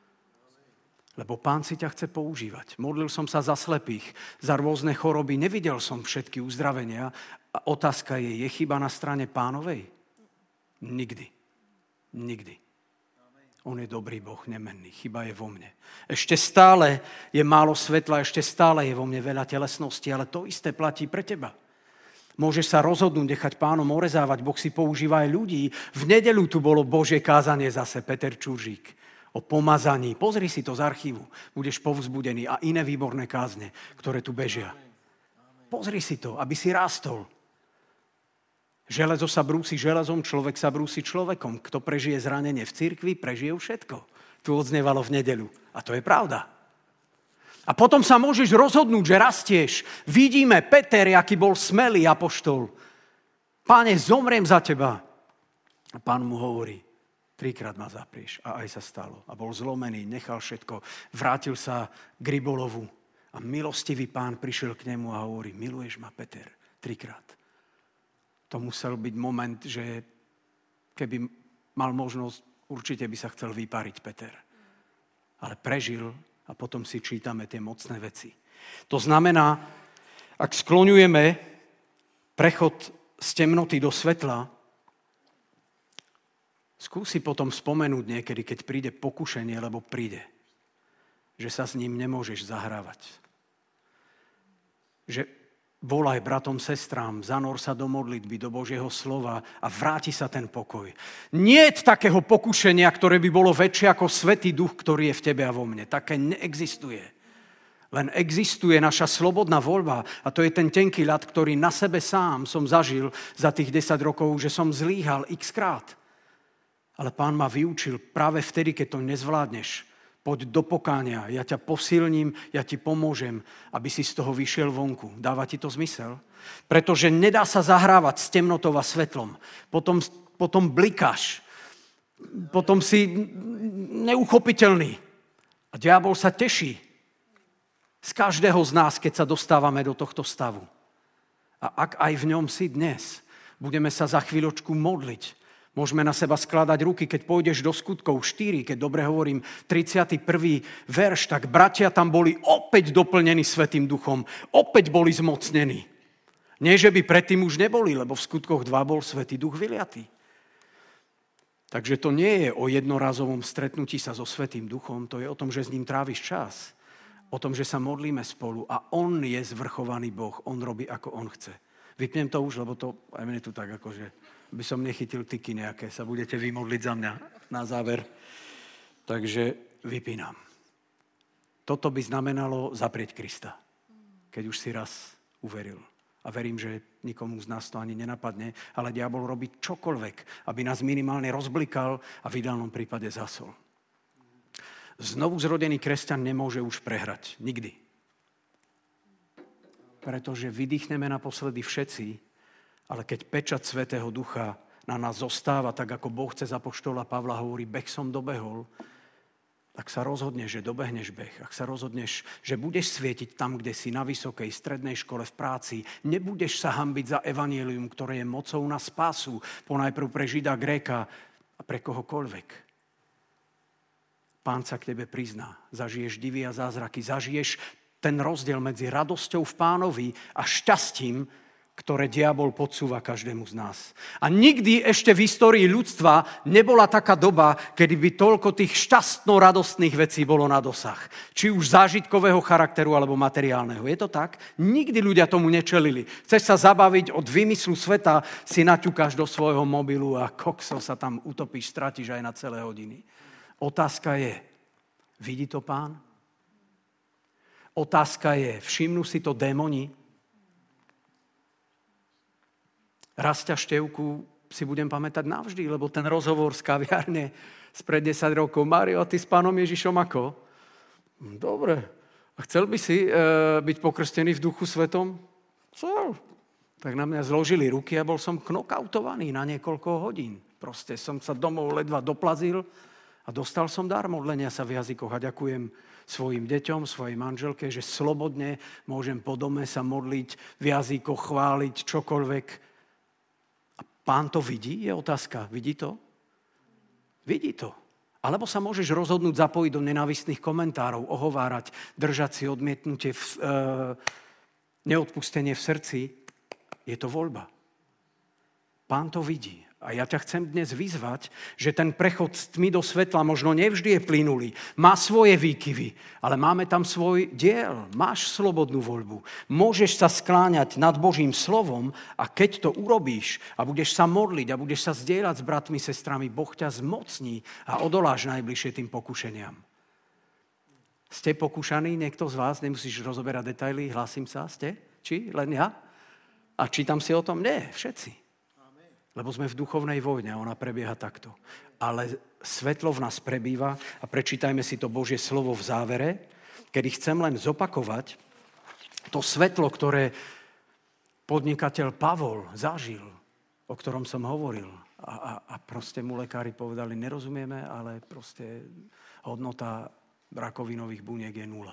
Lebo Pán si ťa chce používať. Modlil som sa za slepých, za rôzne choroby, nevidel som všetky uzdravenia. A otázka je chyba na strane Pánovej? Nikdy. Nikdy. On je dobrý Boh, nemenný. Chyba je vo mne. Ešte stále je málo svetla, ešte stále je vo mne veľa telesnosti, ale to isté platí pre teba. Môžeš sa rozhodnúť, nechať Pánom orezávať, Boh si používa aj ľudí. V nedeľu tu bolo Božie kázanie zase, Peter Čuržík. O pomazaní. Pozri si to z archívu. Budeš povzbudený. A iné výborné kázne, ktoré tu bežia. Pozri si to, aby si rástol. Železo sa brúsi železom, človek sa brúsi človekom. Kto prežije zranenie v cirkvi, prežije všetko. Tu odznievalo v nedeľu. A to je pravda. A potom sa môžeš rozhodnúť, že rastieš. Vidíme Peter, aký bol smelý apoštol. Páne, zomriem za teba. A Pán mu hovorí, 3-krát ma zaprieš. A aj sa stalo. A bol zlomený, nechal všetko. Vrátil sa k rybolovu. A milostivý Pán prišiel k nemu a hovorí, miluješ ma, Peter? 3-krát. To musel byť moment, že keby mal možnosť, určite by sa chcel vypariť Peter. Ale prežil a potom si čítame tie mocné veci. To znamená, ak skloňujeme prechod z temnoty do svetla, skúsi potom spomenúť niekedy, keď príde pokušenie, lebo príde, že sa s ním nemôžeš zahrávať. Že volaj bratom, sestrám, zanor sa do modlitby, do Božieho slova a vráti sa ten pokoj. Nie je takého pokušenia, ktoré by bolo väčšie ako Svätý Duch, ktorý je v tebe a vo mne. Také neexistuje. Len existuje naša slobodná voľba a to je ten tenký ľad, ktorý na sebe sám som zažil za tých 10 rokov, že som zlíhal x-krát. Ale Pán ma vyučil práve vtedy, keď to nezvládneš. Poď do pokánia, ja ťa posilním, ja ti pomôžem, aby si z toho vyšiel vonku. Dáva ti to zmysel? Pretože nedá sa zahrávať s temnotou a svetlom. Potom blikáš. Potom si neuchopiteľný. A diabol sa teší z každého z nás, keď sa dostávame do tohto stavu. A ak aj v ňom si dnes, budeme sa za chvíľočku modliť. Môžeme na seba skladať ruky, keď pôjdeš do Skutkov 4, keď dobre hovorím, 31. verš, tak bratia tam boli opäť doplnení Svätým Duchom, opäť boli zmocnení. Nie, že by predtým už neboli, lebo v Skutkoch 2 bol Svätý Duch vyliatý. Takže to nie je o jednorazovom stretnutí sa so Svätým Duchom, to je o tom, že s ním tráviš čas, o tom, že sa modlíme spolu a on je zvrchovaný Boh, on robí, ako on chce. Vypnem to už, lebo to aj mne tu tak akože by som nechytil tyky nejaké, sa budete vymodliť za mňa na záver. Takže vypínam. Toto by znamenalo zaprieť Krista, keď už si raz uveril. A verím, že nikomu z nás to ani nenapadne, ale diabol robí čokoľvek, aby nás minimálne rozblikal a v ideálnom prípade zasol. Znovu zrodený kresťan nemôže už prehrať. Nikdy. Pretože vydýchneme naposledy všetci, ale keď pečať Svätého Ducha na nás zostáva, tak ako Boh cez apoštola Pavla hovorí, beh som dobehol, tak sa rozhodneš, že dobehneš beh. Ak sa rozhodneš, že budeš svietiť tam, kde si na vysokej, strednej škole, v práci, nebudeš sa hanbiť za evanjelium, ktoré je mocou na spásu, ponajprv pre Žida, Gréka a pre kohokoľvek. Pán sa k tebe prizná. Zažiješ divy a zázraky. Zažiješ ten rozdiel medzi radosťou v Pánovi a šťastím, ktoré diabol podsúva každému z nás. A nikdy ešte v histórii ľudstva nebola taká doba, kedy by toľko tých šťastno-radostných vecí bolo na dosah. Či už zážitkového charakteru, alebo materiálneho. Je to tak? Nikdy ľudia tomu nečelili. Chceš sa zabaviť od vymyslu sveta, si naťukáš do svojho mobilu a kokso sa tam utopíš, stratíš aj na celé hodiny. Otázka je, vidí to Pán? Otázka je, všimnú si to démoni? Rastia Števku si budem pamätať navždy, lebo ten rozhovor z kaviárne spred 10 rokov. Mário, a ty s Pánom Ježišom ako? Dobre. A chcel by si byť pokrstený v Duchu Svetom? Chcel. Tak na mňa zložili ruky a bol som knockoutovaný na niekoľko hodín. Proste som sa domov ledva doplazil a dostal som dar modlenia sa v jazykoch. A ďakujem svojim deťom, svojej manželke, že slobodne môžem po dome sa modliť v jazykoch, chváliť čokoľvek. Pán to vidí? Je otázka. Vidí to? Vidí to. Alebo sa môžeš rozhodnúť zapojiť do nenávistných komentárov, ohovárať, držať si odmietnutie, neodpustenie v srdci. Je to voľba. Pán to vidí. A ja ťa chcem dnes vyzvať, že ten prechod z tmy do svetla možno nevždy je plynulý. Má svoje výkyvy, ale máme tam svoj diel. Máš slobodnú voľbu. Môžeš sa skláňať nad Božím slovom a keď to urobíš a budeš sa modliť a budeš sa zdieľať s bratmi, sestrami, Boh ťa zmocní a odoláš najbližšie tým pokušeniam. Ste pokúšaní? Niekto z vás? Nemusíš rozoberať detaily, hlásim sa. Ste? Či? Len ja? A čítam si o tom? Nie, všetci. Lebo sme v duchovnej vojne a ona prebieha takto. Ale svetlo v nás prebýva a prečítajme si to Božie slovo v závere, kedy chcem len zopakovať to svetlo, ktoré podnikateľ Pavol zažil, o ktorom som hovoril. A proste mu lekári povedali, nerozumieme, ale proste hodnota rakovinových buniek je 0.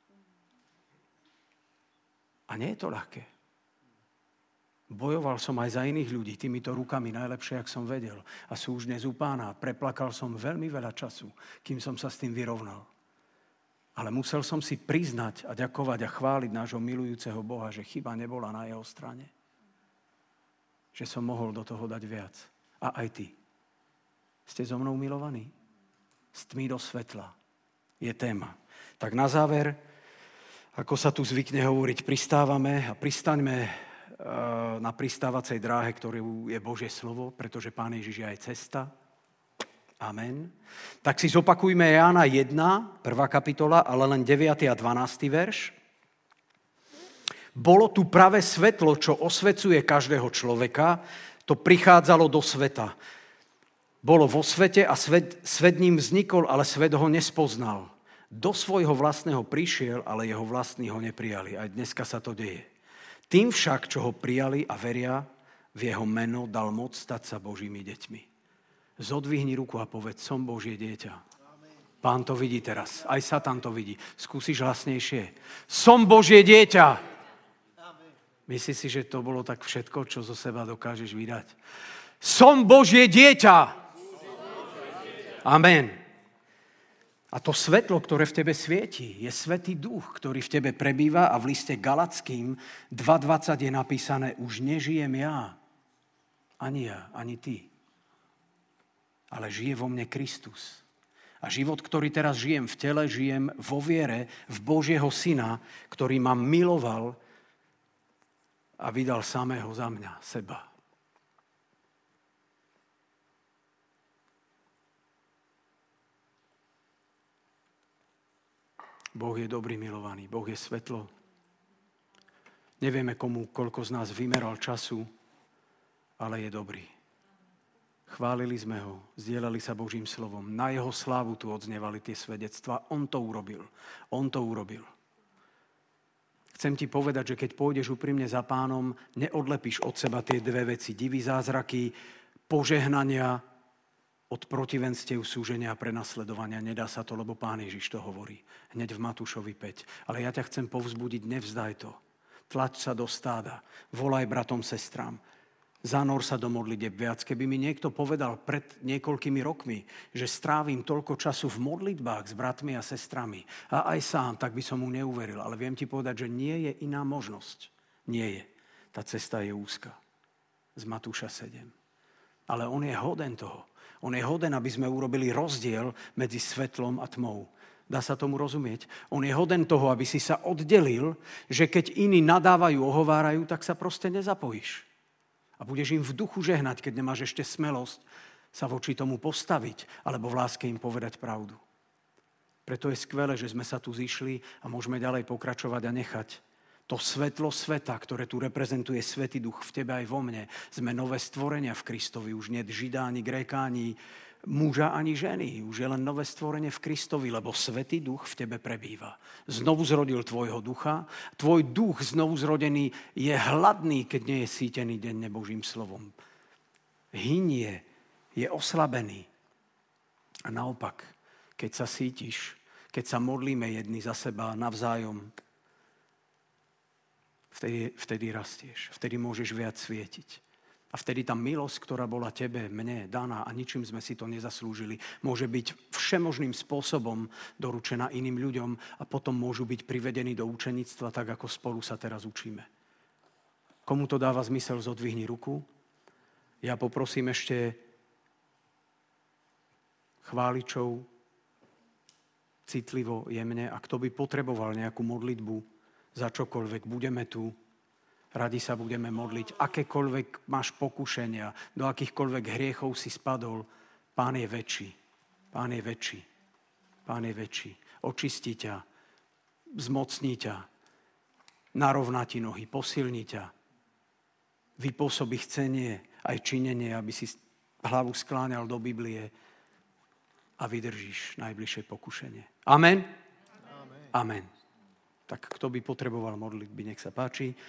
A nie je to ľahké. Bojoval som aj za iných ľudí, týmito rukami najlepšie, jak som vedel. A sú už dnes u Pána. Preplakal som veľmi veľa času, kým som sa s tým vyrovnal. Ale musel som si priznať a ďakovať a chváliť nášho milujúceho Boha, že chyba nebola na jeho strane. Že som mohol do toho dať viac. A aj ty. Ste so mnou milovaní? Z tmy do svetla je téma. Tak na záver, ako sa tu zvykne hovoriť, pristávame a pristaňme na pristávacej dráhe, ktorou je Božie slovo, pretože Pán Ježiš je aj cesta. Amen. Tak si zopakujme Jána 1, 1. kapitola, ale len 9. a 12. verš. Bolo tu pravé svetlo, čo osvecuje každého človeka, to prichádzalo do sveta. Bolo vo svete a svet ním vznikol, ale svet ho nespoznal. Do svojho vlastného prišiel, ale jeho vlastní ho neprijali. Aj dneska sa to deje. Tým však, čo ho prijali a veria, v jeho meno dal moc stať sa Božími deťmi. Zodvihni ruku a povedz, som Božie dieťa. Pán to vidí teraz, aj Satan to vidí. Skúsiš hlasnejšie. Som Božie dieťa. Myslíš si, že to bolo tak všetko, čo zo seba dokážeš vydať? Som Božie dieťa. Amen. A to svetlo, ktoré v tebe svieti, je Svätý Duch, ktorý v tebe prebýva a v liste Galackým 2.20 je napísané, už nežijem ja, ani ty, ale žije vo mne Kristus. A život, ktorý teraz žijem v tele, žijem vo viere v Božieho Syna, ktorý ma miloval a vydal samého za mňa, seba. Boh je dobrý, milovaný. Boh je svetlo. Nevieme, koľko z nás vymeral času, ale je dobrý. Chválili sme ho, zdieľali sa Božím slovom. Na jeho slávu tu odznievali tie svedectvá. On to urobil. On to urobil. Chcem ti povedať, že keď pôjdeš úprimne za Pánom, neodlepíš od seba tie dve veci. Divy, zázraky, požehnania, od protivenstiev, súženia a prenasledovania. Nedá sa to, lebo Pán Ježiš to hovorí. Hneď v Matúšovi 5. Ale ja ťa chcem povzbudiť, nevzdaj to. Tlač sa do stáda. Volaj bratom, sestrám. Zanor sa do modlitieb viac. Keby mi niekto povedal pred niekoľkými rokmi, že strávim toľko času v modlitbách s bratmi a sestrami a aj sám, tak by som mu neuveril. Ale viem ti povedať, že nie je iná možnosť. Nie je. Tá cesta je úzka. Z Matúša 7. Ale on je hoden toho. On je hoden, aby sme urobili rozdiel medzi svetlom a tmou. Dá sa tomu rozumieť? On je hoden toho, aby si sa oddelil, že keď iní nadávajú, ohovárajú, tak sa proste nezapojíš. A budeš im v duchu žehnať, keď nemáš ešte smelosť sa voči tomu postaviť, alebo v láske im povedať pravdu. Preto je skvelé, že sme sa tu zišli a môžeme ďalej pokračovať a nechať to svetlo sveta, ktoré tu reprezentuje Svätý Duch v tebe aj vo mne. Sme nové stvorenia v Kristovi, už nie Židá, ani Gréka, ani muža, ani ženy. Už je len nové stvorenie v Kristovi, lebo Svätý Duch v tebe prebýva. Znovu zrodil tvojho ducha. Tvoj duch znovu zrodený je hladný, keď nie je sítený denne Božím slovom. Hynie, je oslabený. A naopak, keď sa sítiš, keď sa modlíme jedni za seba navzájom, vtedy rastieš, vtedy môžeš viac svietiť. A vtedy tá milosť, ktorá bola tebe, mne daná a ničím sme si to nezaslúžili, môže byť všemožným spôsobom doručená iným ľuďom a potom môžu byť privedení do učeníctva, tak ako spolu sa teraz učíme. Komu to dáva zmysel, zodvihni ruku. Ja poprosím ešte chváličov, citlivo, jemne, a kto by potreboval nejakú modlitbu za čokoľvek, budeme tu, radi sa budeme modliť. Akékoľvek máš pokušenia, do akýchkoľvek hriechov si spadol, Pán je väčší. Pán je väčší. Pán je väčší. Očistí ťa, zmocní ťa, narovná ti nohy, posilní ťa, vypôsobí chcenie aj činenie, aby si hlavu skláňal do Biblie a vydržíš najbližšie pokušenie. Amen? Amen. Tak kto by potreboval modlitby, nech sa páči.